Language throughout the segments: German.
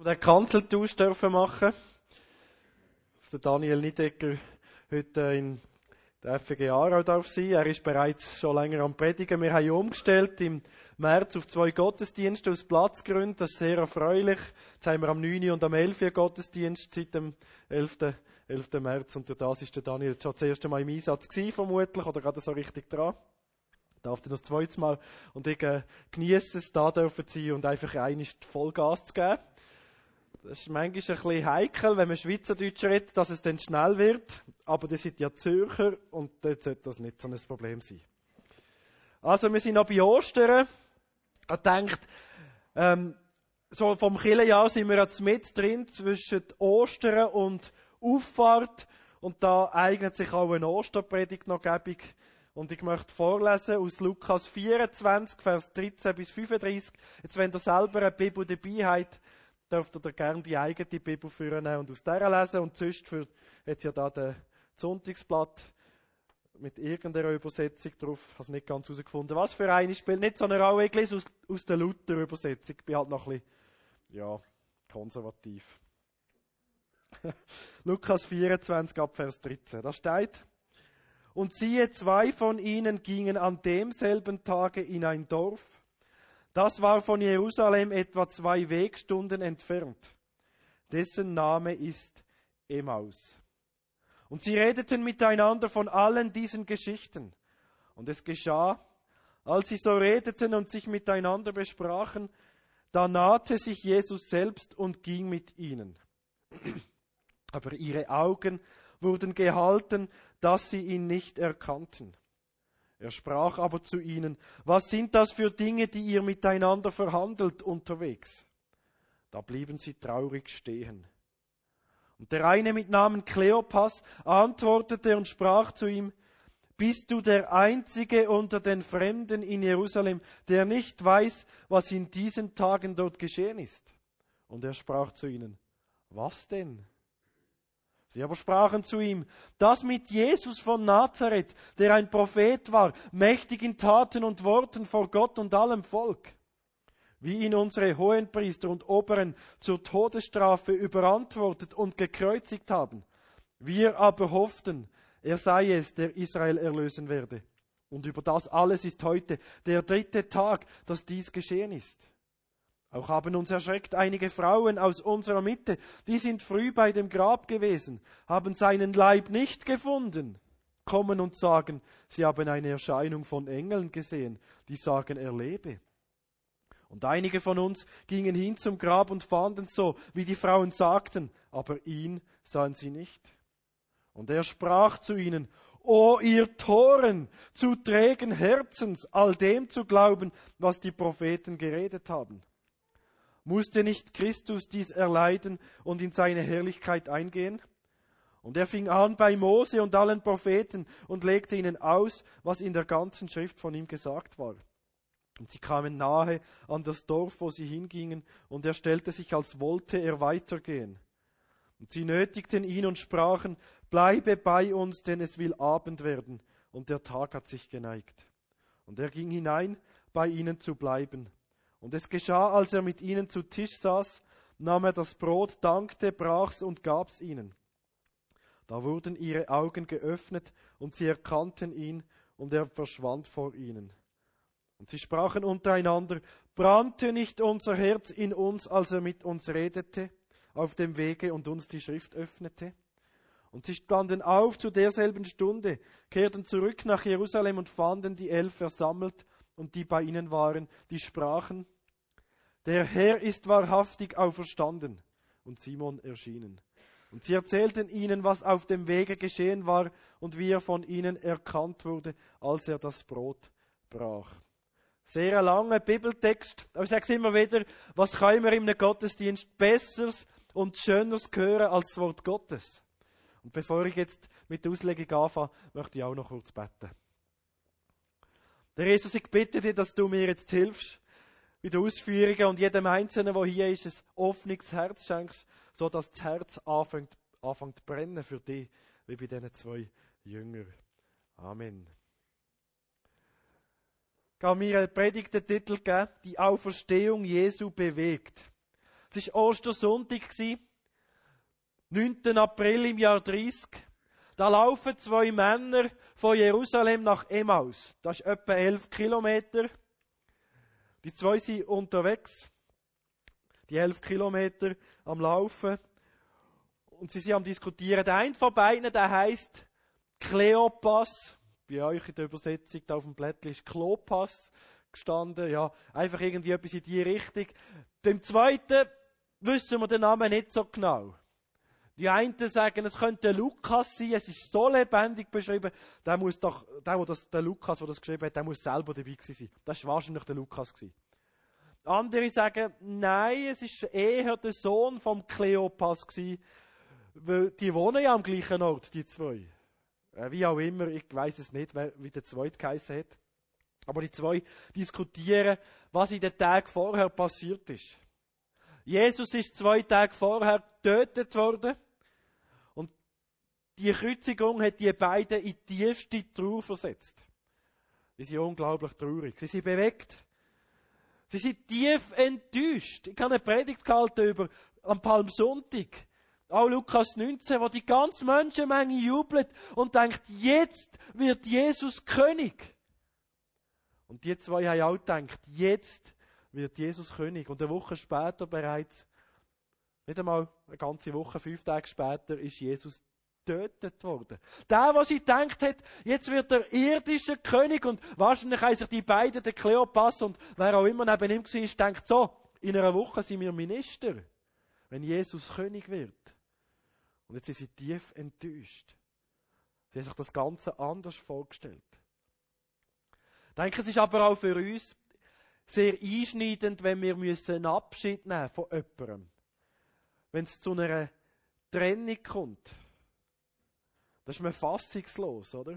Den Kanzeltausch dürfen machen. Der Daniel Niedecker heute in der FG Aarau darf sein. Er ist bereits schon länger am Predigen. Wir haben umgestellt im März auf 2 Gottesdienste aus Platzgründen. Das ist sehr erfreulich. Jetzt haben wir am 9. und am 11. Gottesdienst seit dem 11. März. Und durch das ist der Daniel schon das erste Mal im Einsatz gewesen, vermutlich, oder gerade so richtig dran. Darf dann das zweite Mal. Und ich genieße es, da dürfen zu sein und einfach einmal Vollgas zu geben. Das ist manchmal ein bisschen heikel, wenn man Schweizerdeutsch redet, dass es dann schnell wird. Aber das sind ja Zürcher und dort sollte das nicht so ein Problem sein. Also, wir sind noch bei Ostern. Ich denke, so vom Kirchenjahr sind wir jetzt mit drin zwischen Ostern und Auffahrt. Und da eignet sich auch eine Osterpredigt noch gäbig. Und ich möchte vorlesen aus Lukas 24, Vers 13 bis 35. Jetzt, wenn ihr selber eine Bibel dabei habt, dürft ihr gerne die eigene Bibel führen und aus der lesen. Und sonst für jetzt ja da das Sonntagsblatt mit irgendeiner Übersetzung drauf. Ich habe es nicht ganz herausgefunden. Was für eine spielt nicht so eine Rolle. Ich lese aus der Luther-Übersetzung. Ich bin halt noch ein bisschen, konservativ. Lukas 24, ab Vers 13. Da steht: Und siehe, 2 von ihnen gingen an demselben Tage in ein Dorf. Das war von Jerusalem etwa 2 Wegstunden entfernt. Dessen Name ist Emmaus. Und sie redeten miteinander von allen diesen Geschichten. Und es geschah, als sie so redeten und sich miteinander besprachen, da nahte sich Jesus selbst und ging mit ihnen. Aber ihre Augen wurden gehalten, dass sie ihn nicht erkannten. Er sprach aber zu ihnen: Was sind das für Dinge, die ihr miteinander verhandelt unterwegs? Da blieben sie traurig stehen. Und der eine mit Namen Kleopas antwortete und sprach zu ihm: Bist du der Einzige unter den Fremden in Jerusalem, der nicht weiß, was in diesen Tagen dort geschehen ist? Und er sprach zu ihnen: Was denn? Sie aber sprachen zu ihm: Das mit Jesus von Nazareth, der ein Prophet war, mächtig in Taten und Worten vor Gott und allem Volk, wie ihn unsere Hohenpriester und Oberen zur Todesstrafe überantwortet und gekreuzigt haben. Wir aber hofften, er sei es, der Israel erlösen werde. Und über das alles ist heute der 3. Tag, dass dies geschehen ist. Auch haben uns erschreckt einige Frauen aus unserer Mitte, die sind früh bei dem Grab gewesen, haben seinen Leib nicht gefunden, kommen und sagen, sie haben eine Erscheinung von Engeln gesehen, die sagen, er lebe. Und einige von uns gingen hin zum Grab und fanden so, wie die Frauen sagten, aber ihn sahen sie nicht. Und er sprach zu ihnen: O ihr Toren, zu trägen Herzens, all dem zu glauben, was die Propheten geredet haben. Musste nicht Christus dies erleiden und in seine Herrlichkeit eingehen? Und er fing an bei Mose und allen Propheten und legte ihnen aus, was in der ganzen Schrift von ihm gesagt war. Und sie kamen nahe an das Dorf, wo sie hingingen, und er stellte sich, als wollte er weitergehen. Und sie nötigten ihn und sprachen: Bleibe bei uns, denn es will Abend werden, und der Tag hat sich geneigt. Und er ging hinein, bei ihnen zu bleiben. Und es geschah, als er mit ihnen zu Tisch saß, nahm er das Brot, dankte, brach's und gab's ihnen. Da wurden ihre Augen geöffnet, und sie erkannten ihn, und er verschwand vor ihnen. Und sie sprachen untereinander: Brannte nicht unser Herz in uns, als er mit uns redete, auf dem Wege und uns die Schrift öffnete? Und sie standen auf zu derselben Stunde, kehrten zurück nach Jerusalem und fanden die 11 versammelt, und die bei ihnen waren, die sprachen: Der Herr ist wahrhaftig auferstanden, und Simon erschienen. Und sie erzählten ihnen, was auf dem Wege geschehen war und wie er von ihnen erkannt wurde, als er das Brot brach. Sehr langer Bibeltext, aber ich sage es immer wieder: Was können wir in einem Gottesdienst Besseres und Schöneres hören als das Wort Gottes? Und bevor ich jetzt mit der Auslegung anfange, möchte ich auch noch kurz beten. Der Jesus, ich bitte dich, dass du mir jetzt hilfst bei den Ausführungen und jedem Einzelnen, der hier ist, ein offenes Herz schenkst, sodass das Herz anfängt zu brennen für dich, wie bei diesen 2 Jüngern. Amen. Ich habe mir einen Predigtentitel gegeben: Die Auferstehung Jesu bewegt. Es war Ostersonntag, 9. April im Jahr 30. Da laufen 2 Männer von Jerusalem nach Emmaus. Das ist etwa 11 Kilometer. Die 2 sind unterwegs. Die 11 Kilometer am Laufen. Und sie sind am Diskutieren. Der eine von beiden, der heisst Kleopas. Bei euch in der Übersetzung da auf dem Blättchen ist Klopas gestanden. Ja, einfach irgendwie etwas in die Richtung. Beim zweiten wissen wir den Namen nicht so genau. Die einen sagen, es könnte Lukas sein, es ist so lebendig beschrieben, der Lukas, der das geschrieben hat, der muss selber dabei gewesen sein. Das war wahrscheinlich der Lukas gewesen. Andere sagen, nein, es ist eher der Sohn vom Kleopas gewesen, weil die wohnen ja am gleichen Ort, die 2. Wie auch immer, ich weiß es nicht, wie der zweite geheissen hat. Aber die 2 diskutieren, was in den Tagen vorher passiert ist. Jesus ist 2 Tage vorher getötet worden. Und die Kreuzigung hat die beiden in die tiefste Trauer versetzt. Sie sind unglaublich traurig. Sie sind bewegt. Sie sind tief enttäuscht. Ich habe eine Predigt gehalten am Palmsonntag. Auch Lukas 19, wo die ganze Menschenmenge jubelt und denkt, jetzt wird Jesus König. Und die 2 haben auch gedacht, jetzt wird Jesus König. Und eine Woche später bereits, nicht einmal eine ganze Woche, 5 Tage später, ist Jesus getötet worden. Der, was sie gedacht hat, jetzt wird der irdische König, und wahrscheinlich haben sich die beiden, der Kleopas und wer auch immer neben ihm war, denkt so, in einer Woche sind wir Minister, wenn Jesus König wird. Und jetzt sind sie tief enttäuscht. Sie haben sich das Ganze anders vorgestellt. Ich denke, es ist aber auch für uns sehr einschneidend, wenn wir einen Abschied nehmen von jemandem. Wenn es zu einer Trennung kommt. Da ist man fassungslos, oder?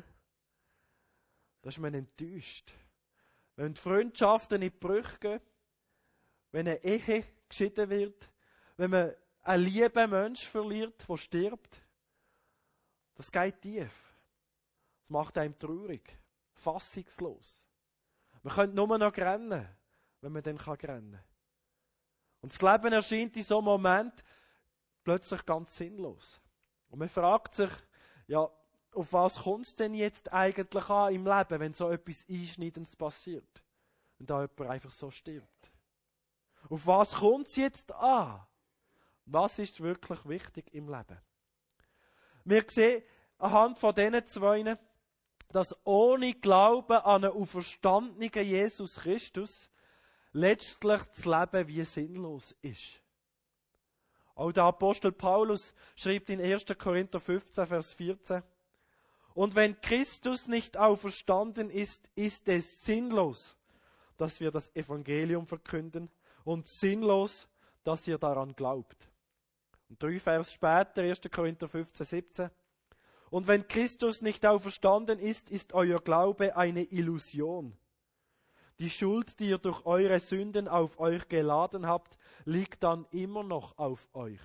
Da ist man enttäuscht. Wenn die Freundschaften in die Brüche gehen, wenn eine Ehe geschieden wird, wenn man einen lieben Menschen verliert, der stirbt, das geht tief. Das macht einem traurig, fassungslos. Man könnte nur noch rennen, wenn man dann rennen kann. Und das Leben erscheint in so einem Moment plötzlich ganz sinnlos. Und man fragt sich, ja, auf was kommt es denn jetzt eigentlich an im Leben, wenn so etwas Einschneidendes passiert? Und da jemand einfach so stirbt. Auf was kommt es jetzt an? Was ist wirklich wichtig im Leben? Wir sehen anhand von diesen 2, dass ohne Glauben an einen auferstandenen Jesus Christus letztlich das Leben wie sinnlos ist. Auch der Apostel Paulus schreibt in 1. Korinther 15, Vers 14, und wenn Christus nicht auferstanden ist, ist es sinnlos, dass wir das Evangelium verkünden, und sinnlos, dass ihr daran glaubt. Und 3 Vers später, 1. Korinther 15, 17, und wenn Christus nicht auferstanden ist, ist euer Glaube eine Illusion. Die Schuld, die ihr durch eure Sünden auf euch geladen habt, liegt dann immer noch auf euch.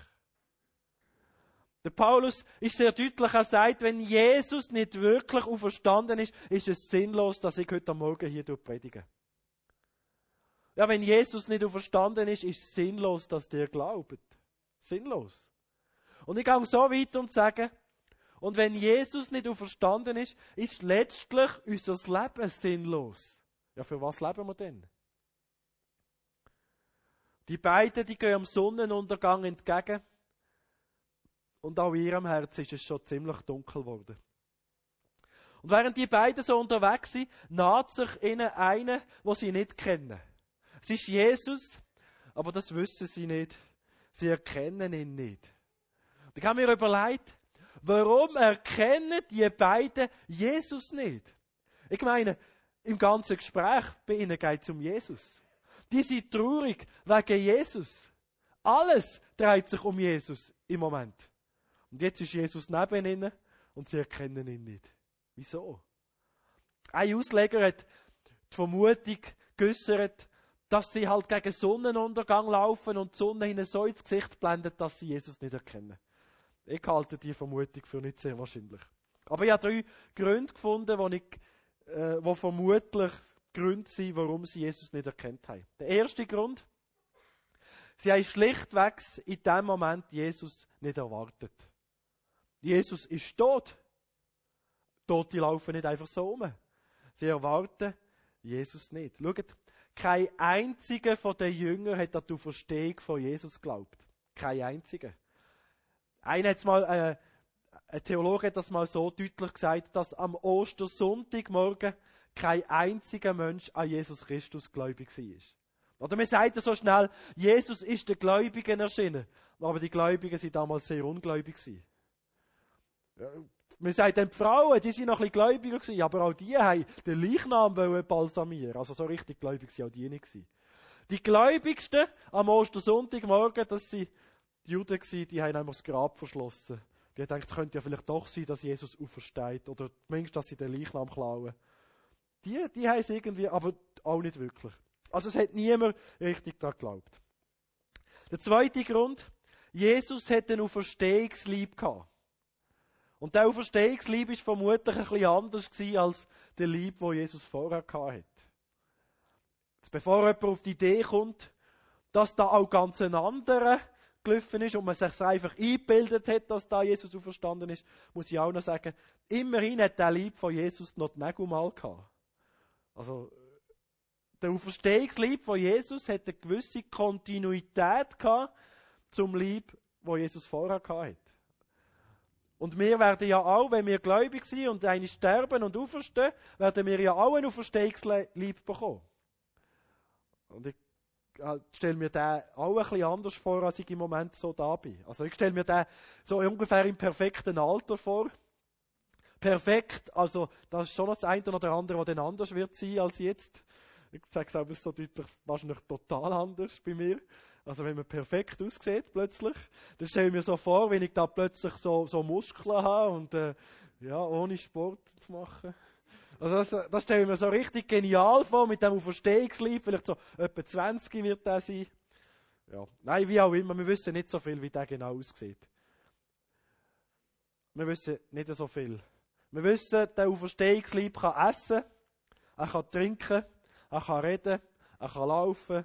Der Paulus ist sehr deutlich, er sagt, wenn Jesus nicht wirklich auferstanden ist, ist es sinnlos, dass ich heute Morgen hier predige. Ja, wenn Jesus nicht auferstanden ist es sinnlos, dass ihr glaubt. Sinnlos. Und ich gehe so weit und sage, und wenn Jesus nicht auferstanden ist, ist letztlich unser Leben sinnlos. Ja, für was leben wir denn? Die beiden, die gehen am Sonnenuntergang entgegen. Und auch in ihrem Herzen ist es schon ziemlich dunkel geworden. Und während die beiden so unterwegs sind, naht sich ihnen einer, den sie nicht kennen. Es ist Jesus, aber das wissen sie nicht. Sie erkennen ihn nicht. Und ich habe mir überlegt, warum erkennen die beiden Jesus nicht? Ich meine, im ganzen Gespräch bei ihnen geht es um Jesus. Die sind traurig wegen Jesus. Alles dreht sich um Jesus im Moment. Und jetzt ist Jesus neben ihnen und sie erkennen ihn nicht. Wieso? Ein Ausleger hat die Vermutung geäussert, dass sie halt gegen Sonnenuntergang laufen und die Sonne ihnen so ins Gesicht blendet, dass sie Jesus nicht erkennen. Ich halte die Vermutung für nicht sehr wahrscheinlich. Aber ich habe 3 Gründe gefunden, die vermutlich Gründe sind, warum sie Jesus nicht erkannt haben. Der erste Grund: Sie haben schlichtweg in dem Moment Jesus nicht erwartet. Jesus ist tot. Tote laufen nicht einfach so um. Sie erwarten Jesus nicht. Schaut, kein einziger von den Jüngern hat an die Auferstehung von Jesus geglaubt. Kein einziger. Ein Theologe hat das mal so deutlich gesagt, dass am Ostersonntagmorgen kein einziger Mensch an Jesus Christus gläubig war. Oder man sagt so schnell, Jesus ist den Gläubigen erschienen. Aber die Gläubigen waren damals sehr ungläubig. Ja, man sagt dann, die Frauen, die sind noch ein bisschen gläubiger gewesen, aber auch die haben den Leichnam balsamieren. Also so richtig gläubig waren auch die nicht gewesen. Die Gläubigsten am Ostersonntagmorgen, das waren die Juden gewesen, die haben einmal das Grab verschlossen. Die haben gedacht, es könnte ja vielleicht doch sein, dass Jesus aufersteht. Oder zumindest, dass sie den Leichnam klauen. Die haben es irgendwie, aber auch nicht wirklich. Also es hat niemand richtig daran geglaubt. Der zweite Grund, Jesus hat einen Auferstehungsleib gehabt. Und der Auferstehungsleib war vermutlich ein bisschen anders als der Leib, den Jesus vorher hatte. Jetzt, bevor jemand auf die Idee kommt, dass da auch ganz ein anderer gelaufen ist und man sich einfach eingebildet hat, dass da Jesus auferstanden ist, muss ich auch noch sagen, immerhin hat der Leib von Jesus noch die Nägel mal gehabt. Also, der Auferstehungsleib von Jesus hat eine gewisse Kontinuität gehabt zum Leib, wo Jesus vorher hatte. Und wir werden ja auch, wenn wir gläubig sind und einmal sterben und auferstehen, werden wir ja auch einen Auferstehungsleib bekommen. Und ich stelle mir den auch ein bisschen anders vor, als ich im Moment so da bin. Also ich stelle mir den so ungefähr im perfekten Alter vor. Perfekt, also das ist schon das eine oder andere, was dann anders wird sein als jetzt. Ich sage es aber so deutlich, wahrscheinlich total anders bei mir. Also wenn man perfekt aussieht plötzlich, dann stelle ich mir so vor, wenn ich da plötzlich so Muskeln habe und ohne Sport zu machen. Also das stelle ich mir so richtig genial vor, mit dem Auferstehungsleib, vielleicht so etwa 20 wird der sein. Ja, nein, wie auch immer, wir wissen nicht so viel, wie der genau aussieht. Wir wissen nicht so viel. Wir wissen, der Auferstehungsleib kann essen, er kann trinken, er kann reden, er kann laufen.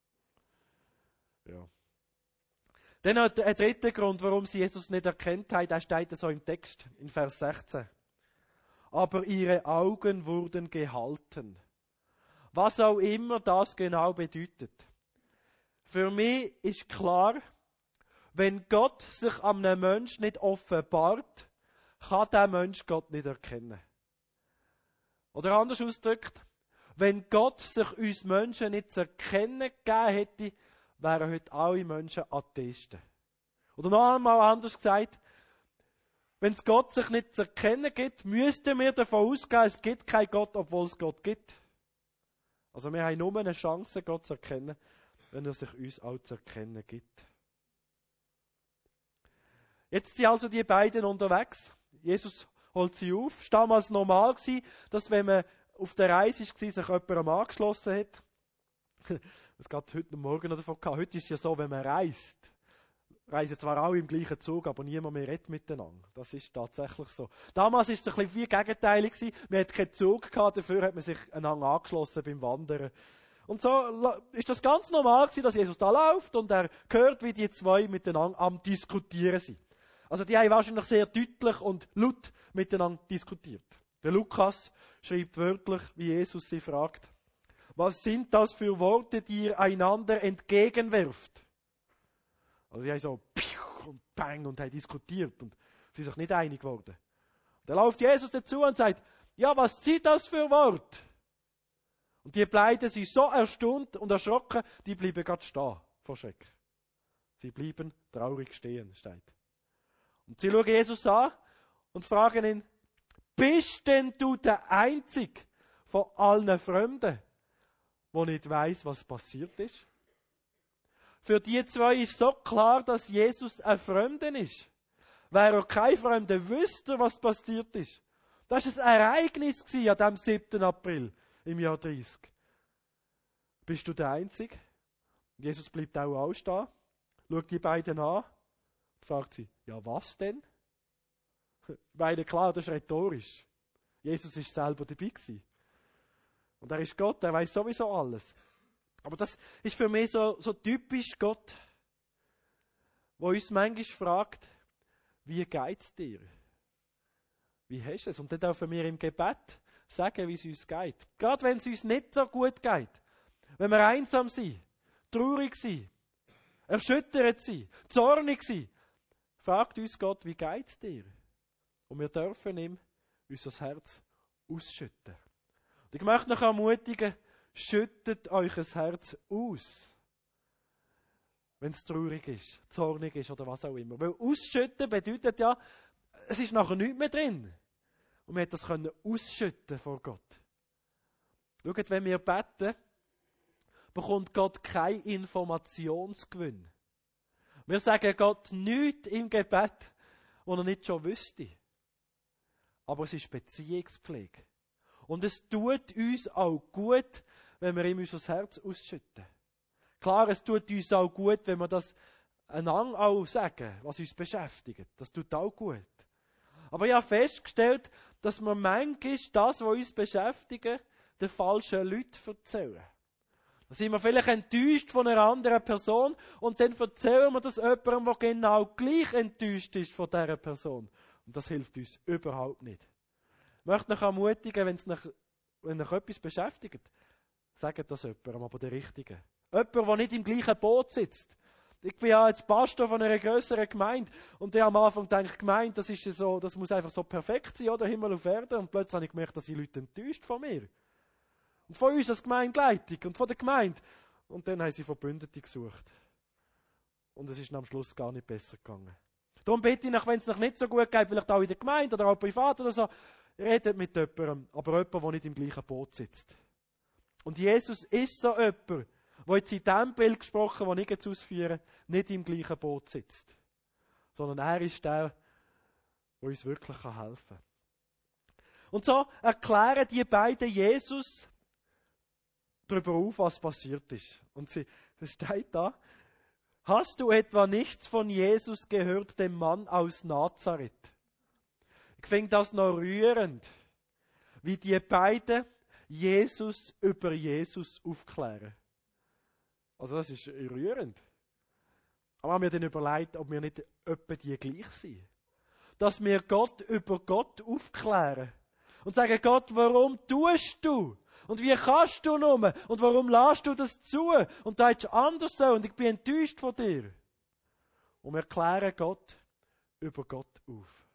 Ja. Dann hat ein dritter Grund, warum sie Jesus nicht erkannt haben, der steht so im Text, in Vers 16. Aber ihre Augen wurden gehalten. Was auch immer das genau bedeutet. Für mich ist klar, wenn Gott sich einem Menschen nicht offenbart, kann der Mensch Gott nicht erkennen. Oder anders ausgedrückt, wenn Gott sich uns Menschen nicht zu erkennen gegeben hätte, wären heute alle Menschen Atheisten. Oder noch einmal anders gesagt, wenn es Gott sich nicht zu erkennen gibt, müssten wir davon ausgehen, es gibt keinen Gott, obwohl es Gott gibt. Also wir haben nur eine Chance, Gott zu erkennen, wenn er sich uns auch zu erkennen gibt. Jetzt sind also die beiden unterwegs. Jesus holt sie auf. Es war damals normal, dass wenn man auf der Reise war, sich jemandem angeschlossen hat. Es geht heute Morgen noch davon gehabt. Heute ist es ja so, wenn man reist. Reisen zwar alle im gleichen Zug, aber niemand mehr redet miteinander. Das ist tatsächlich so. Damals war es ein bisschen wie gegenteilig. Man hatte keinen Zug gehabt, dafür hat man sich einander angeschlossen beim Wandern. Und so ist das ganz normal gewesen, dass Jesus da läuft und er hört, wie die zwei miteinander am Diskutieren sind. Also die haben wahrscheinlich sehr deutlich und laut miteinander diskutiert. Der Lukas schreibt wörtlich, wie Jesus sie fragt: Was sind das für Worte, die ihr einander entgegenwerft? Also die haben so und bang und haben diskutiert und sind sich nicht einig geworden. Da läuft Jesus dazu und sagt: Ja, was sind das für Worte? Und die beiden sind so erstaunt und erschrocken, die bleiben gerade stehen vor Schreck. Sie bleiben traurig stehen, steht. Und sie schauen Jesus an und fragen ihn: Bist denn du der Einzige von allen Fremden, der nicht weiss, was passiert ist? Für die zwei ist so klar, dass Jesus ein Fremder ist. Wäre er kein Fremder, wüsste, was passiert ist. Das war ein Ereignis an dem 7. April im Jahr 30. Bist du der Einzige? Jesus bleibt auch anstehen, schaut die beiden an und fragt sie: Ja, was denn? Weil klar, das ist rhetorisch. Jesus ist selber dabei gewesen. Und er ist Gott, er weiß sowieso alles. Aber das ist für mich so typisch Gott, wo uns manchmal fragt, wie geht's dir? Wie hast du es? Und dann dürfen wir im Gebet sagen, wie es uns geht. Gerade wenn es uns nicht so gut geht. Wenn wir einsam sind, traurig sind, erschüttert sind, zornig sind, fragt uns Gott, wie geht's dir? Und wir dürfen ihm unser Herz ausschütten. Und ich möchte euch ermutigen, schüttet euch ein Herz aus. Wenn es traurig ist, zornig ist oder was auch immer. Weil ausschütten bedeutet ja, es ist nachher nichts mehr drin. Und wir können das ausschütten vor Gott. Schaut, wenn wir beten, bekommt Gott keinen Informationsgewinn. Wir sagen Gott nichts im Gebet, was er nicht schon wüsste. Aber es ist Beziehungspflege. Und es tut uns auch gut, wenn wir ihm unser Herz ausschütten. Klar, es tut uns auch gut, wenn wir das einander auch sagen, was uns beschäftigt. Das tut auch gut. Aber ich habe festgestellt, dass wir manchmal das, was uns beschäftigt, den falschen Leuten erzählen. Da sind wir vielleicht enttäuscht von einer anderen Person und dann erzählen wir das jemandem, der genau gleich enttäuscht ist von dieser Person. Und das hilft uns überhaupt nicht. Ich möchte euch ermutigen, wenn euch etwas beschäftigt, sagt das jemandem, aber der Richtigen. Jemand, der nicht im gleichen Boot sitzt. Ich bin ja jetzt Pastor von einer grösseren Gemeinde und ich habe am Anfang gedacht, Gemeinde, das muss einfach so perfekt sein, oder? Himmel auf Erde. Und plötzlich habe ich gemerkt, dass die Leute enttäuscht von mir. Und von uns als Gemeindeleitung und von der Gemeinde. Und dann haben sie Verbündete gesucht. Und es ist am Schluss gar nicht besser gegangen. Darum bitte ich, wenn es noch nicht so gut geht, vielleicht auch in der Gemeinde oder auch privat oder so, redet mit jemandem, aber jemandem, der nicht im gleichen Boot sitzt. Und Jesus ist so jemand, der jetzt in dem Bild gesprochen, das ich jetzt ausführe, nicht im gleichen Boot sitzt. Sondern er ist der uns wirklich helfen kann. Und so erklären die beiden Jesus darüber auf, was passiert ist. Und das steht da: Hast du etwa nichts von Jesus gehört, dem Mann aus Nazareth? Ich finde das noch rührend, wie die beiden Jesus über Jesus aufklären. Also das ist rührend. Aber haben wir dann überlegt, ob wir nicht etwa die gleich sind. Dass wir Gott über Gott aufklären. Und sagen, Gott, warum tust du? Und wie kannst du nur? Und warum lässt du das zu? Und da ist anders so und ich bin enttäuscht von dir. Und wir klären Gott über Gott auf.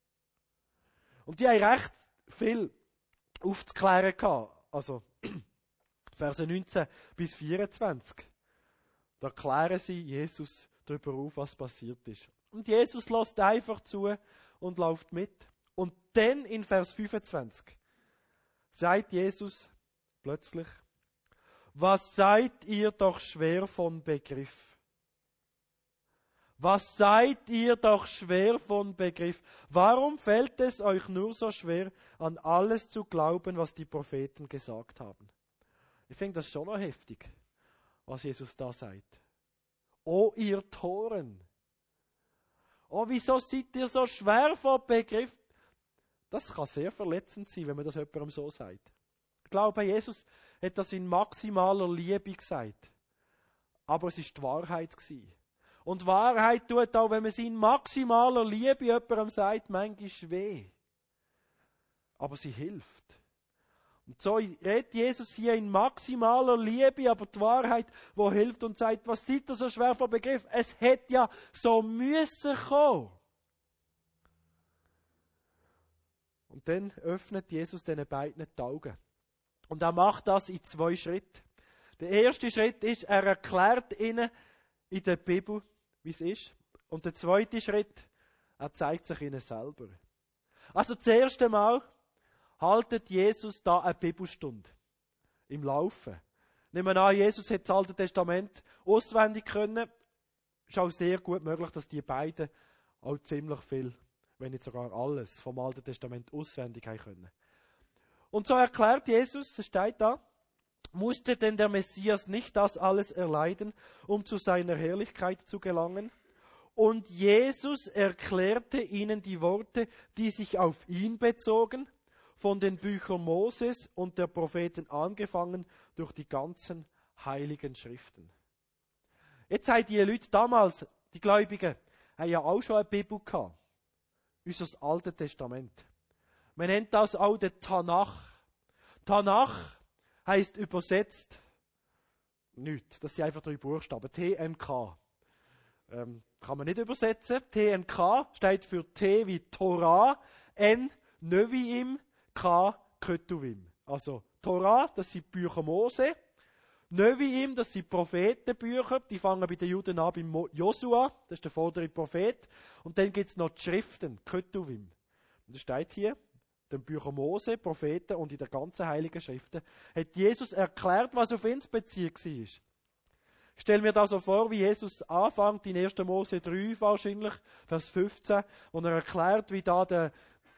Und die haben recht viel aufzuklären gehabt. Also, Verse 19 bis 24. Da klären sie Jesus darüber auf, was passiert ist. Und Jesus lässt einfach zu und läuft mit. Und dann in Vers 25 sagt Jesus plötzlich: Was seid ihr doch schwer von Begriff? Was seid ihr doch schwer von Begriff? Warum fällt es euch nur so schwer, an alles zu glauben, was die Propheten gesagt haben? Ich finde das schon noch heftig, was Jesus da sagt. O ihr Toren! Oh, wieso seid ihr so schwer von Begriff? Das kann sehr verletzend sein, wenn man das jemandem so sagt. Ich glaube, Jesus hat das in maximaler Liebe gesagt. Aber es war die Wahrheit gewesen. Und Wahrheit tut auch, wenn man sie in maximaler Liebe jemandem sagt, manchmal weh. Aber sie hilft. Und so redet Jesus hier in maximaler Liebe, aber die Wahrheit, die hilft und sagt, was seid ihr so schwer von Begriff? Es hätte ja so müssen kommen. Und dann öffnet Jesus diesen beiden die Augen. Und er macht das in 2 Schritten. Der erste Schritt ist, er erklärt ihnen in der Bibel, wie es ist. Und der zweite Schritt, er zeigt sich ihnen selber. Also das erste Mal haltet Jesus da eine Bibelstunde im Laufen. Nehmen wir an, Jesus hat das Alte Testament auswendig können. Ist auch sehr gut möglich, dass die beiden auch ziemlich viel, wenn nicht sogar alles, vom Alten Testament auswendig haben können. Und so erklärt Jesus, es steht da: Musste denn der Messias nicht das alles erleiden, um zu seiner Herrlichkeit zu gelangen? Und Jesus erklärte ihnen die Worte, die sich auf ihn bezogen, von den Büchern Moses und der Propheten angefangen durch die ganzen Heiligen Schriften. Jetzt haben die Leute damals, die Gläubigen, haben ja auch schon eine Bibel gehabt. Unser Altes Testament. Man nennt das auch den Tanach. Tanach heisst übersetzt nichts. Das sind einfach 3 Buchstaben. TNK. Kann man nicht übersetzen. TNK steht für T wie Torah, N Neviim, K Ketuvim. Also Torah, das sind Bücher Mose. Neviim, das sind Prophetenbücher. Die fangen bei den Juden an beim Josua. Das ist der vordere Prophet. Und dann gibt es noch die Schriften, Ketuvim. Und das steht hier. Den Bücher Mose, Propheten und in der ganzen Heiligen Schriften hat Jesus erklärt, was auf ihn bezogen war. Ich stelle mir das so vor, wie Jesus anfängt in 1. Mose 3 wahrscheinlich, Vers 15, wo er erklärt, wie da der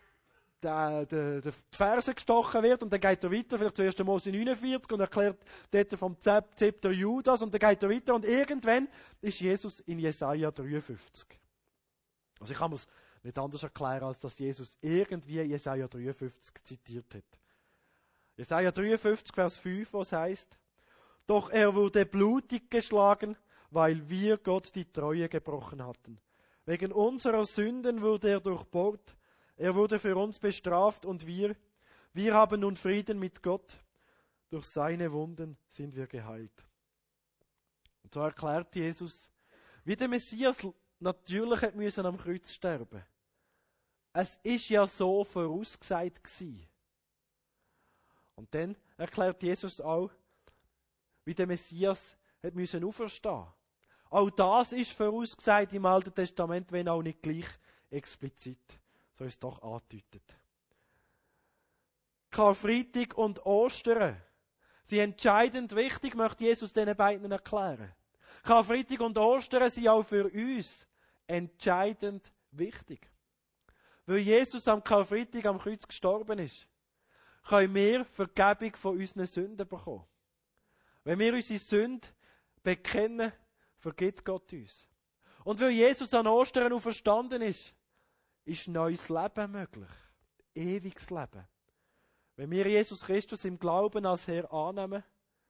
Ferse gestochen wird und dann geht er weiter, vielleicht zu 1. Mose 49 und erklärt dort vom Zepter Judas und dann geht er weiter und irgendwann ist Jesus in Jesaja 53. Also ich kann mir es nicht anders erklären, als dass Jesus irgendwie Jesaja 53 zitiert hat. Jesaja 53, Vers 5, was heißt: Doch er wurde blutig geschlagen, weil wir Gott die Treue gebrochen hatten. Wegen unserer Sünden wurde er durchbohrt. Er wurde für uns bestraft und wir haben nun Frieden mit Gott. Durch seine Wunden sind wir geheilt. Und so erklärt Jesus, wie der Messias natürlich hat müssen am Kreuz sterben. Es ist ja so vorausgesagt gewesen. Und dann erklärt Jesus auch, wie der Messias hat müssen auferstehen. Auch das ist vorausgesagt im Alten Testament, wenn auch nicht gleich explizit. So ist es doch angedeutet. Karfreitag und Ostern sind entscheidend wichtig, möchte Jesus diesen beiden erklären. Karfreitag und Ostern sind auch für uns entscheidend wichtig. Weil Jesus am Karfreitag am Kreuz gestorben ist, können wir Vergebung von unseren Sünden bekommen. Wenn wir unsere Sünde bekennen, vergibt Gott uns. Und weil Jesus an Ostern auferstanden ist neues Leben möglich. Ewiges Leben. Wenn wir Jesus Christus im Glauben als Herr annehmen,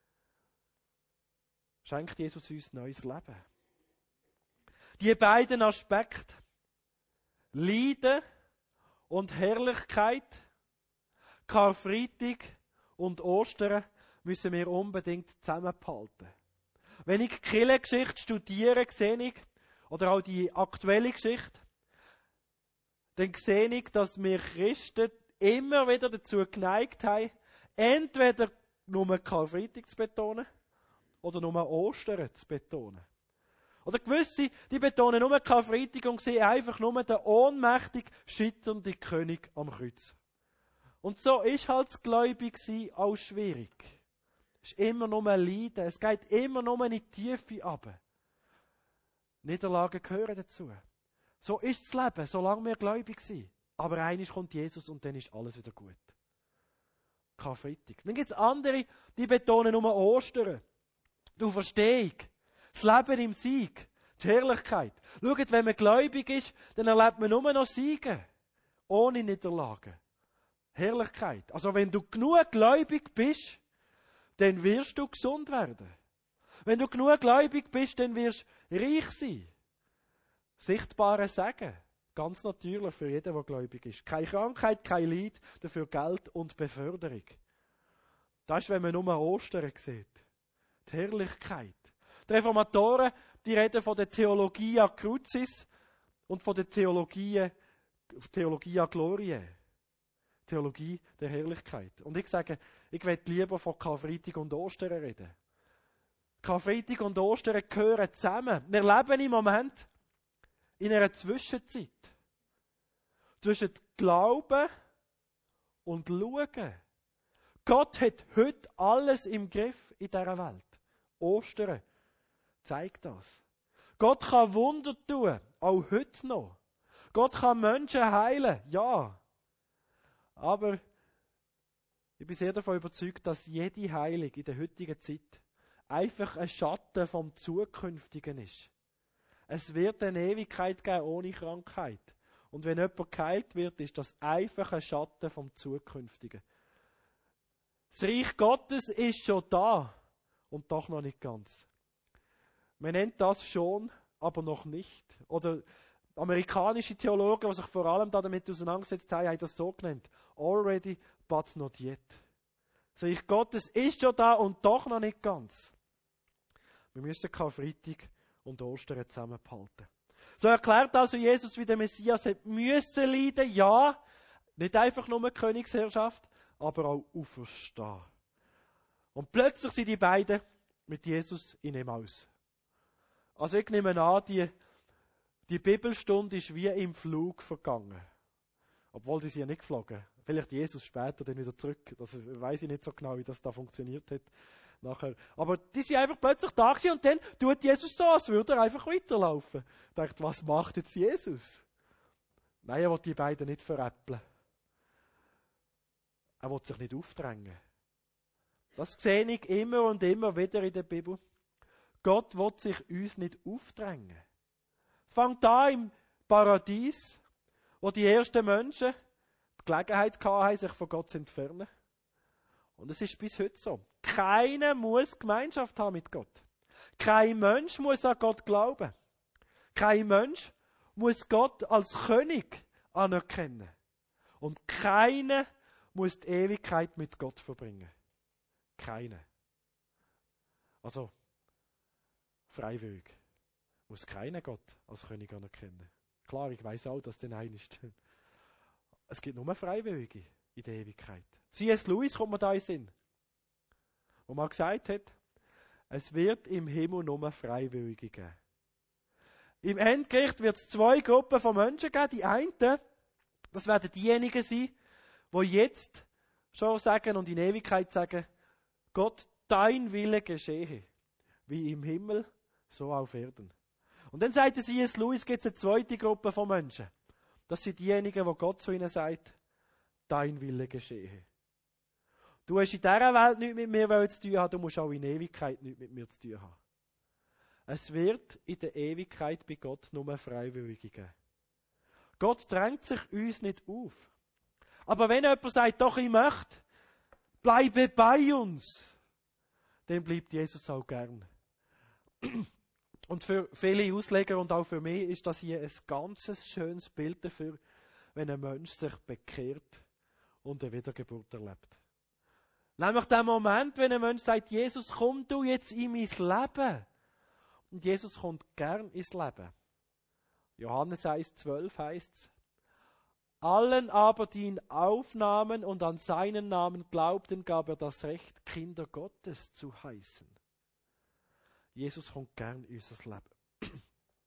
schenkt Jesus uns neues Leben. Die beiden Aspekte, Leiden und Herrlichkeit, Karfreitag und Ostern, müssen wir unbedingt zusammenhalten. Wenn ich die Kirchengeschichte studiere, sehe ich, oder auch die aktuelle Geschichte, dann sehe ich, dass wir Christen immer wieder dazu geneigt haben, entweder nur Karfreitag zu betonen oder nur Ostern zu betonen. Oder gewisse, die betonen nur Karfreitag und sehen einfach nur den ohnmächtig schützenden König am Kreuz. Und so ist halt das Gläubigsein auch schwierig. Es ist immer nur ein Leiden. Es geht immer nur in die Tiefe runter. Niederlagen gehören dazu. So ist das Leben, solange wir gläubig sind. Aber eines kommt Jesus und dann ist alles wieder gut. Karfreitag. Dann gibt es andere, die betonen nur Ostern. Die Auferstehung. Das Leben im Sieg. Die Herrlichkeit. Schaut, wenn man gläubig ist, dann erlebt man nur noch Siege. Ohne Niederlagen. Herrlichkeit. Also wenn du genug gläubig bist, dann wirst du gesund werden. Wenn du genug gläubig bist, dann wirst du reich sein. Sichtbare Segen. Ganz natürlich für jeden, der gläubig ist. Keine Krankheit, kein Leid, dafür Geld und Beförderung. Das ist, wenn man nur Ostern sieht. Die Herrlichkeit. Die Reformatoren, die reden von der Theologia Crucis und von der Theologia Gloriae. Theologie der Herrlichkeit. Und ich sage, ich will lieber von Karfreitag und Ostern reden. Karfreitag und Ostern gehören zusammen. Wir leben im Moment in einer Zwischenzeit. Zwischen Glauben und Schauen. Gott hat heute alles im Griff in dieser Welt. Ostern zeigt das. Gott kann Wunder tun, auch heute noch. Gott kann Menschen heilen, ja. Aber ich bin sehr davon überzeugt, dass jede Heilung in der heutigen Zeit einfach ein Schatten vom Zukünftigen ist. Es wird eine Ewigkeit geben ohne Krankheit. Und wenn jemand geheilt wird, ist das einfach ein Schatten vom Zukünftigen. Das Reich Gottes ist schon da. und doch noch nicht ganz. Man nennt das schon, aber noch nicht. Oder amerikanische Theologen, die sich vor allem damit auseinandergesetzt haben, haben das so genannt. Already, but not yet. Das Reich Gottes ist schon da und doch noch nicht ganz. Wir müssen Karfreitag und Ostern zusammenhalten. So erklärt also Jesus, wie der Messias müssen leiden, ja, nicht einfach nur Königsherrschaft, aber auch auferstehen. Und plötzlich sind die beiden mit Jesus in Emmaus. Also ich nehme an, die Bibelstunde ist wie im Flug vergangen. Obwohl die sind ja nicht geflogen. Vielleicht Jesus später dann wieder zurück. Das weiß ich nicht so genau, wie das da funktioniert hat. Nachher. Aber die sind einfach plötzlich da gewesen und dann tut Jesus so, als würde er einfach weiterlaufen. Ich dachte, was macht jetzt Jesus? Nein, er will die beiden nicht veräppeln. Er will sich nicht aufdrängen. Das sehe ich immer und immer wieder in der Bibel. Gott will sich uns nicht aufdrängen. Es fängt an im Paradies, wo die ersten Menschen die Gelegenheit hatten, sich von Gott zu entfernen. Und es ist bis heute so. Keiner muss Gemeinschaft haben mit Gott. Kein Mensch muss an Gott glauben. Kein Mensch muss Gott als König anerkennen. Und keiner muss die Ewigkeit mit Gott verbringen. Keiner. Also, freiwillig. Muss keiner Gott als König anerkennen. Klar, ich weiß auch, dass der Nein ist. Es gibt nur Freiwillige in der Ewigkeit. C.S. Lewis kommt mir da in den Sinn. Wo man gesagt hat, es wird im Himmel nur Freiwillige geben. Im Endgericht wird es zwei Gruppen von Menschen geben. Die einen, das werden diejenigen sein, die jetzt schon sagen und in Ewigkeit sagen, Gott, dein Wille geschehe, wie im Himmel, so auf Erden. Und dann sagt C.S. Lewis, gibt es eine zweite Gruppe von Menschen. Das sind diejenigen, wo Gott zu ihnen sagt, dein Wille geschehe. Du hast in dieser Welt nichts mit mir zu tun haben, du musst auch in Ewigkeit nichts mit mir zu tun haben. Es wird in der Ewigkeit bei Gott nur Freiwillige geben. Gott drängt sich uns nicht auf. Aber wenn jemand sagt, doch ich möchte, bleibe bei uns, dann bleibt Jesus auch gern. Und für viele Ausleger und auch für mich ist das hier ein ganz schönes Bild dafür, wenn ein Mensch sich bekehrt und eine Wiedergeburt erlebt. Nämlich der Moment, wenn ein Mensch sagt, Jesus, komm du jetzt in mein Leben. Und Jesus kommt gern ins Leben. Johannes 1,12 heißt es, allen aber, die ihn aufnahmen und an seinen Namen glaubten, gab er das Recht, Kinder Gottes zu heißen. Jesus kommt gern in unser Leben.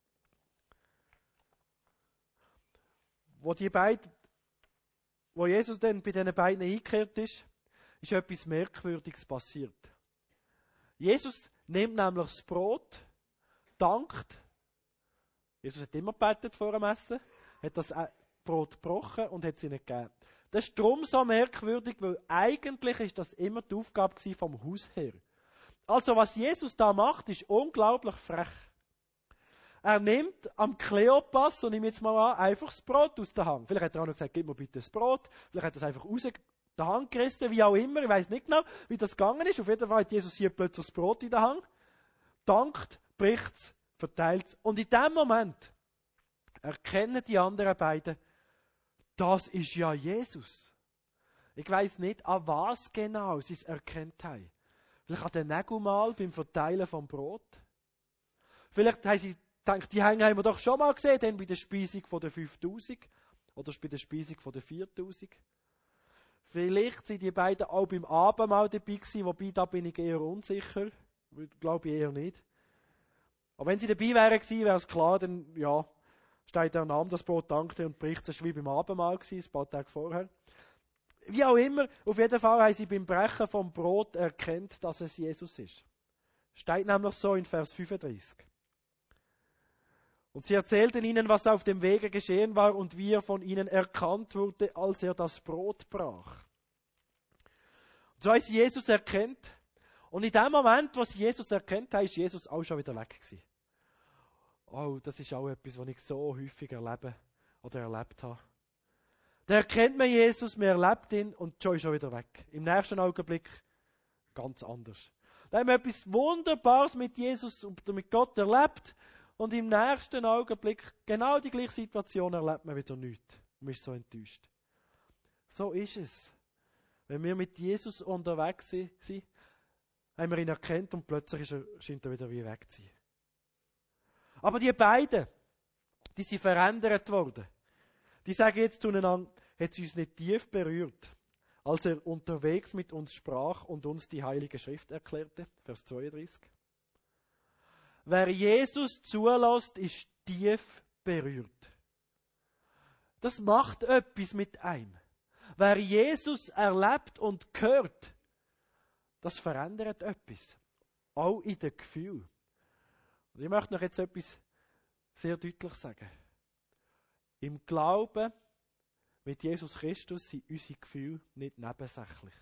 Wo Jesus dann bei diesen beiden eingekehrt ist etwas Merkwürdiges passiert. Jesus nimmt nämlich das Brot, dankt. Jesus hat immer gebetet vor dem Essen, hat das Brot gebrochen und hat es ihnen gegeben. Das ist darum so merkwürdig, weil eigentlich ist das immer die Aufgabe vom Hausherr. Also was Jesus da macht, ist unglaublich frech. Er nimmt am Kleopas, und nehme jetzt mal an, einfach das Brot aus der Hand. Vielleicht hat er auch noch gesagt, gib mir bitte das Brot. Vielleicht hat er es einfach aus der Hand gerissen, wie auch immer. Ich weiß nicht genau, wie das gegangen ist. Auf jeden Fall hat Jesus hier plötzlich das Brot in der Hand. Dankt, bricht es, verteilt es. Und in dem Moment erkennen die anderen beiden, das ist ja Jesus. Ich weiß nicht, an was genau sie es erkannt haben. Vielleicht an den Nägelmal beim Verteilen vom Brot. Vielleicht haben sie gedacht, die haben wir doch schon mal gesehen, dann bei der Speisung der 5000 oder bei der Speisung der 4000. Vielleicht sind die beiden auch beim Abendmahl dabei gewesen, wobei da bin ich eher unsicher. Glaube ich eher nicht. Aber wenn sie dabei wären gewesen, wäre es klar, dann ja, steht der Name, das Brot dankte und bricht es, wie beim Abendmahl gewesen, ein paar Tage vorher. Wie auch immer, auf jeden Fall haben sie beim Brechen vom Brot erkannt, dass es Jesus ist. Steht nämlich so in Vers 35. Und sie erzählten ihnen, was auf dem Wege geschehen war und wie er von ihnen erkannt wurde, als er das Brot brach. Und so haben sie Jesus erkannt. Und in dem Moment, wo sie Jesus erkannt haben, ist Jesus auch schon wieder weg gewesen. Oh, das ist auch etwas, was ich so häufig erlebe oder erlebt habe. Da erkennt man Jesus, man erlebt ihn und schon ist er wieder weg. Im nächsten Augenblick ganz anders. Da haben wir etwas Wunderbares mit Jesus und mit Gott erlebt. Und im nächsten Augenblick, genau die gleiche Situation, erlebt man wieder nichts. Und man ist so enttäuscht. So ist es. Wenn wir mit Jesus unterwegs sind, haben wir ihn erkannt und plötzlich scheint er wieder wie wegzuziehen. Aber die beiden, die sind verändert worden. Die sagen jetzt zueinander, hat es uns nicht tief berührt, als er unterwegs mit uns sprach und uns die Heilige Schrift erklärte. Vers 32. Wer Jesus zulässt, ist tief berührt. Das macht etwas mit einem. Wer Jesus erlebt und hört, das verändert etwas. Auch in den Gefühlen. Und ich möchte noch jetzt etwas sehr deutlich sagen. Im Glauben mit Jesus Christus sind unsere Gefühle nicht nebensächlich.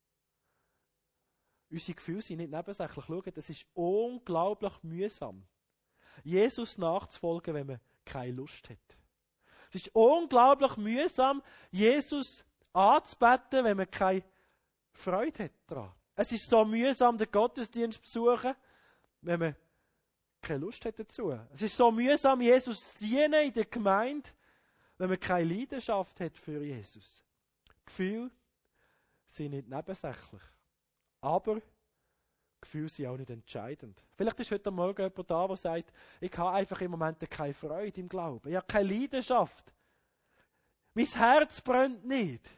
Unsere Gefühle sind nicht nebensächlich. Schaut, es ist unglaublich mühsam, Jesus nachzufolgen, wenn man keine Lust hat. Es ist unglaublich mühsam, Jesus anzubeten, wenn man keine Freude hat daran. Es ist so mühsam, den Gottesdienst zu besuchen, wenn man keine Lust hat dazu. Es ist so mühsam, Jesus zu dienen in der Gemeinde, wenn man keine Leidenschaft hat für Jesus. Gefühle sind nicht nebensächlich. Aber Gefühle sind auch nicht entscheidend. Vielleicht ist heute Morgen jemand da, der sagt, ich habe einfach im Moment keine Freude im Glauben. Ich habe keine Leidenschaft. Mein Herz brennt nicht.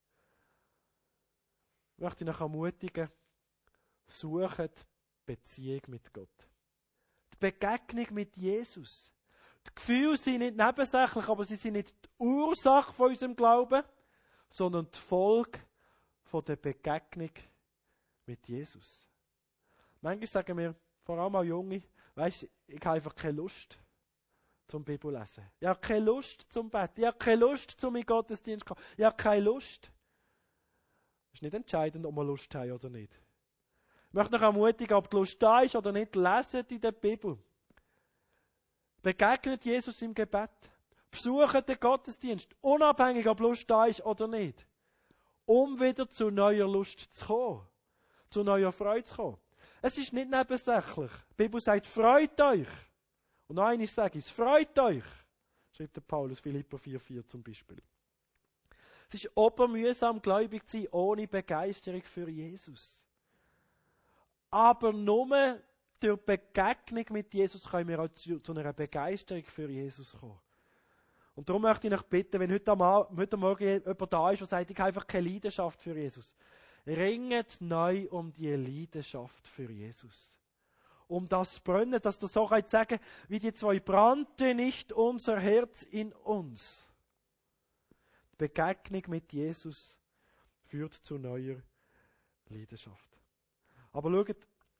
Ich möchte dich noch ermutigen, sucht Beziehung mit Gott. Die Begegnung mit Jesus. Die Gefühle sind nicht nebensächlich, aber sie sind nicht die Ursache von unserem Glauben, sondern die Folge von der Begegnung mit Jesus. Manchmal sagen wir, vor allem auch Junge, weisst, ich habe einfach keine Lust zum Bibellesen. Ich habe keine Lust zum Beten. Ich habe keine Lust zum in Gottesdienst zu kommen. Ich habe keine Lust. Es ist nicht entscheidend, ob wir Lust haben oder nicht. Ich möchte noch ermutigen, ob die Lust da ist oder nicht, leset in der Bibel. Begegnet Jesus im Gebet. Besucht den Gottesdienst, unabhängig, ob Lust da ist oder nicht. Um wieder zu neuer Lust zu kommen. Zu neuer Freude zu kommen. Es ist nicht nebensächlich. Die Bibel sagt, freut euch. Und noch einmal sage ich es, freut euch. Schreibt der Paulus, Philipper 4,4 zum Beispiel. Es ist obermühsam, gläubig zu sein, ohne Begeisterung für Jesus. Aber nur durch Begegnung mit Jesus können wir auch zu einer Begeisterung für Jesus kommen. Und darum möchte ich euch bitten, wenn heute Morgen jemand da ist, der sagt, ich habe einfach keine Leidenschaft für Jesus. Ringet neu um die Leidenschaft für Jesus. Um das Brennen, dass du so kannst sagen, wie die zwei brannte nicht unser Herz in uns. Die Begegnung mit Jesus führt zu neuer Leidenschaft. Aber schaut,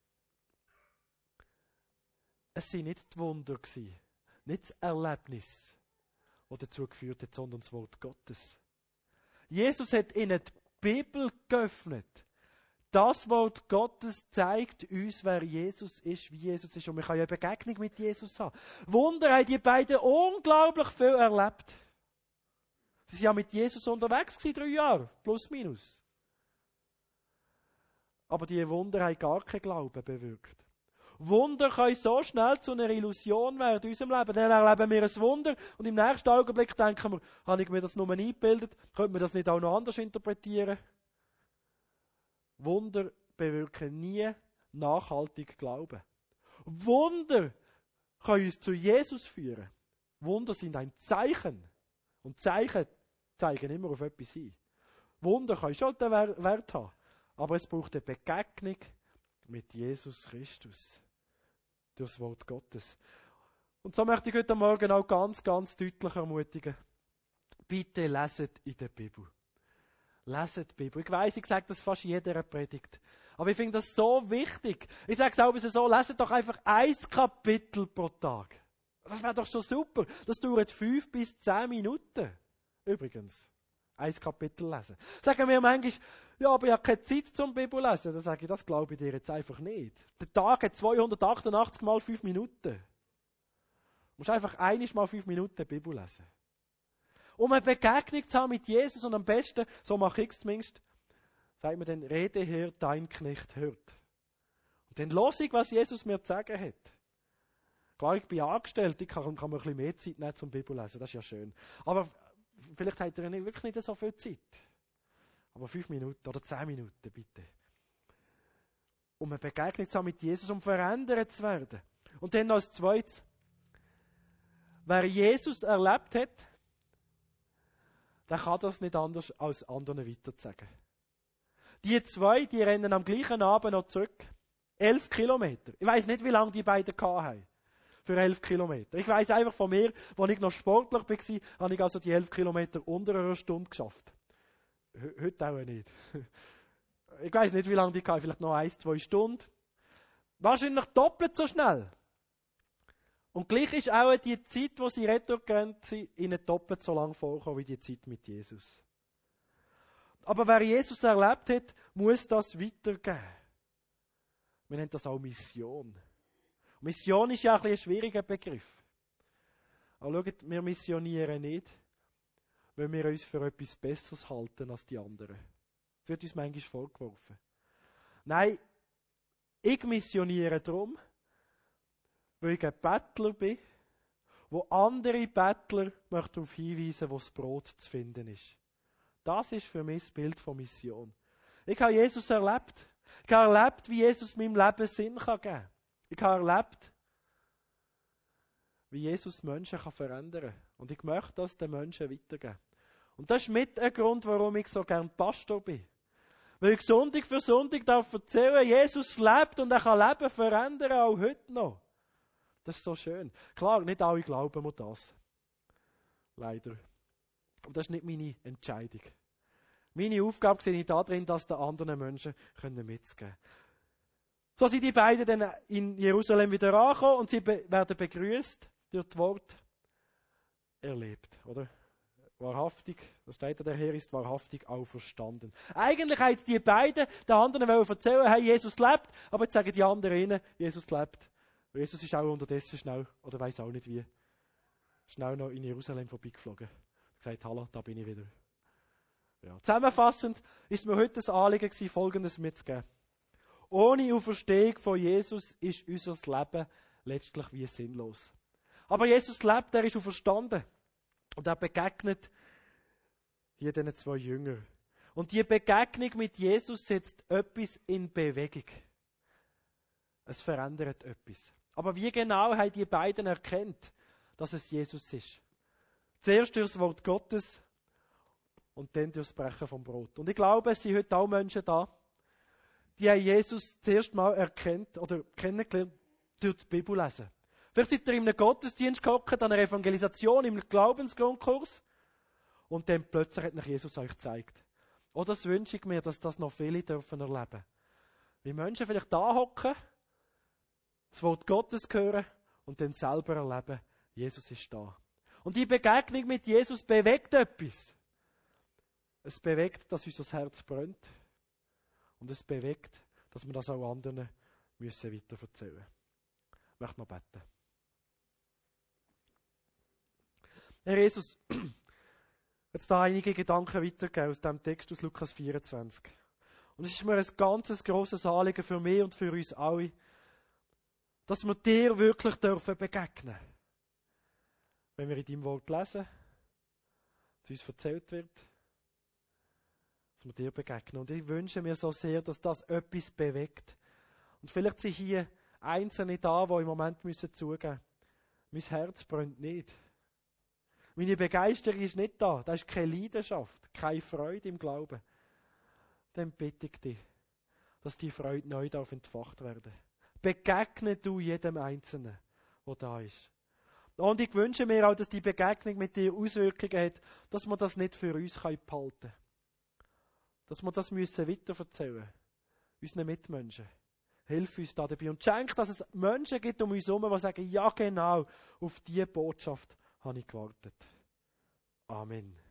es waren nicht die Wunder, nicht das Erlebnis, das dazu geführt hat, sondern das Wort Gottes. Jesus hat ihnen die Bibel geöffnet. Das Wort Gottes zeigt uns, wer Jesus ist, wie Jesus ist. Und wir können ja eine Begegnung mit Jesus haben. Wunder haben die beiden unglaublich viel erlebt. Sie waren ja mit Jesus unterwegs 3 Jahre, plus minus. Aber diese Wunder haben gar keinen Glauben bewirkt. Wunder können so schnell zu einer Illusion werden in unserem Leben. Dann erleben wir ein Wunder und im nächsten Augenblick denken wir, habe ich mir das nur eingebildet? Könnte man das nicht auch noch anders interpretieren? Wunder bewirken nie nachhaltig Glauben. Wunder können uns zu Jesus führen. Wunder sind ein Zeichen. Und Zeichen zeigen immer auf etwas hin. Wunder können schon den Wert haben. Aber es braucht eine Begegnung mit Jesus Christus. Durch das Wort Gottes. Und so möchte ich heute Morgen auch ganz, ganz deutlich ermutigen. Bitte leset in der Bibel. Leset die Bibel. Ich weiss, ich sage das fast jeder Predigt. Aber ich finde das so wichtig. Ich sage es auch so, leset doch einfach 1 Kapitel pro Tag. Das wäre doch schon super. Das dauert 5 bis 10 Minuten. Übrigens. 1 Kapitel lesen. Sagen wir manchmal, ja, aber ich habe keine Zeit zum Bibel lesen. Dann sage ich, das glaube ich dir jetzt einfach nicht. Der Tag hat 288 mal 5 Minuten. Du musst einfach einmal mal 5 Minuten Bibel lesen. Um eine Begegnung zu haben mit Jesus und am besten, so mache ich es zumindest, sagt man dann, rede her, dein Knecht hört. Und dann höre ich, was Jesus mir zu sagen hat. Klar, ich bin angestellt, ich kann mir ein bisschen mehr Zeit nehmen zum Bibellesen, das ist ja schön. Aber vielleicht hat er wirklich nicht so viel Zeit. Aber 5 Minuten oder 10 Minuten, bitte. Um eine Begegnung zu haben mit Jesus, um verändert zu werden. Und dann als zweites, wer Jesus erlebt hat, der kann das nicht anders als anderen weiterzusagen. Die zwei, die rennen am gleichen Abend noch zurück. 11 Kilometer. Ich weiss nicht, wie lange die beiden hatten. Für 11 Kilometer. Ich weiss einfach von mir, als ich noch Sportler war, habe ich also die 11 Kilometer unter einer Stunde geschafft. Heute auch nicht. Ich weiss nicht, wie lange die hatten. Vielleicht noch 1-2 Stunden. Wahrscheinlich doppelt so schnell. Und gleich ist auch die Zeit, wo sie retour gerannt sind, ihnen doppelt so lang vorgekommen wie die Zeit mit Jesus. Aber wer Jesus erlebt hat, muss das weitergeben. Wir nennen das auch Mission. Mission ist ja ein schwieriger Begriff. Aber schaut, wir missionieren nicht, weil wir uns für etwas Besseres halten als die anderen. Das wird uns manchmal vorgeworfen. Nein, ich missioniere darum, weil ich ein Bettler bin, wo andere Bettler darauf hinweisen, wo das Brot zu finden ist. Das ist für mich das Bild von Mission. Ich habe Jesus erlebt. Ich habe erlebt, wie Jesus meinem Leben Sinn geben kann. Ich habe erlebt, wie Jesus Menschen verändern kann. Und ich möchte das den Menschen weitergeben. Und das ist mit ein Grund, warum ich so gern Pastor bin. Weil ich Sonntag für Sonntag darf erzählen, Jesus lebt und er kann Leben verändern, auch heute noch. Das ist so schön. Klar, nicht alle glauben mir das. Leider. Und das ist nicht meine Entscheidung. Meine Aufgabe sehe ich darin, das den anderen Menschen mitzugeben können. So sind die beiden dann in Jerusalem wieder angekommen und sie werden begrüßt durch das Wort erlebt, oder? Wahrhaftig, das steht da, der Herr ist wahrhaftig auferstanden. Eigentlich haben die beiden den anderen erzählen, hey, Jesus lebt, aber jetzt sagen die anderen ihnen, Jesus lebt. Jesus ist auch unterdessen schnell, oder weiss auch nicht wie, schnell noch in Jerusalem vorbeigeflogen. Gesagt, hallo, da bin ich wieder. Ja. Zusammenfassend ist mir heute das Anliegen gewesen, Folgendes mitzugeben. Ohne Auferstehung von Jesus ist unser Leben letztlich wie sinnlos. Aber Jesus lebt, er ist auferstanden. Und er begegnet hier diesen 2 Jüngern. Und die Begegnung mit Jesus setzt etwas in Bewegung. Es verändert etwas. Aber wie genau haben die beiden erkannt, dass es Jesus ist? Zuerst durch das Wort Gottes und dann durch das Brechen vom Brot. Und ich glaube, es sind heute auch Menschen da, die haben Jesus zuerst mal erkannt oder kennengelernt durch die Bibel lesen. Vielleicht seid ihr in einem Gottesdienst gehockt, an einer Evangelisation, im Glaubensgrundkurs und dann plötzlich hat euch Jesus euch gezeigt. Oh, das wünsche ich mir, dass das noch viele dürfen erleben. Wie Menschen vielleicht da hocken, das Wort Gottes hören und dann selber erleben, Jesus ist da. Und die Begegnung mit Jesus bewegt etwas. Es bewegt, dass unser Herz brennt. Und es bewegt, dass wir das auch anderen müssen weiter erzählen. Ich möchte noch beten. Herr Jesus, jetzt da einige Gedanken weitergeben aus dem Text aus Lukas 24. Und es ist mir ein ganz grosses Anliegen für mich und für uns alle, dass wir dir wirklich dürfen begegnen. Wenn wir in deinem Wort lesen, zu uns erzählt wird, dass wir dir begegnen. Und ich wünsche mir so sehr, dass das etwas bewegt. Und vielleicht sind hier Einzelne da, die im Moment zugeben müssen, mein Herz brennt nicht. Meine Begeisterung ist nicht da. Da ist keine Leidenschaft, keine Freude im Glauben. Dann bitte ich dich, dass die Freude neu entfacht werden. Begegne du jedem Einzelnen, der da ist. Und ich wünsche mir auch, dass die Begegnung mit dir Auswirkungen hat, dass wir das nicht für uns behalten können. Dass wir das weiterverzählen müssen. Unseren Mitmenschen. Hilf uns da dabei. Und schenk, dass es Menschen gibt um uns herum, die sagen, ja genau, auf diese Botschaft habe ich gewartet. Amen.